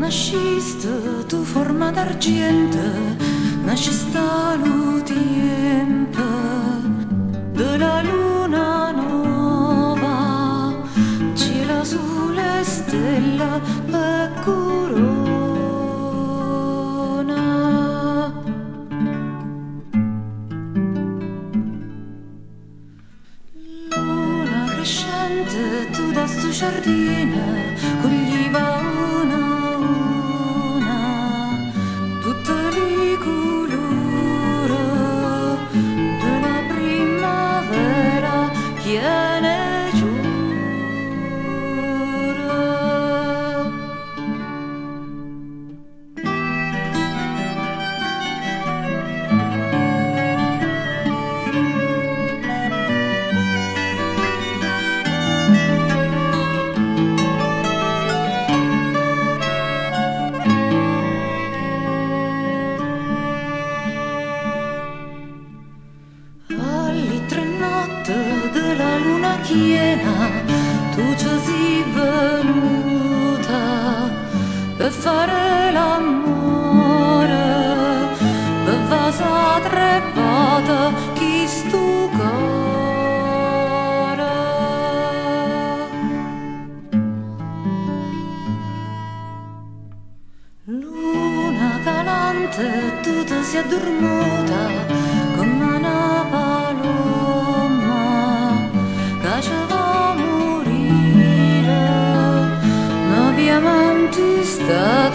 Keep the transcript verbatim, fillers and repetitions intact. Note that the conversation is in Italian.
nasciste tu forma d'argento, nasciste lo tempo della luna nuova, cielo sulle stelle e corona. Luna crescente tu da sto giardino, coglieva una una tutte le colore della primavera che ne giura. Alle tre notti della luna piena tu ci sei venuta per fare l'amore, per vasa tre volte chi stu cuore. Luna galante tu ti sei addormuta come una paloma che ci va a morire, non vi amanti sta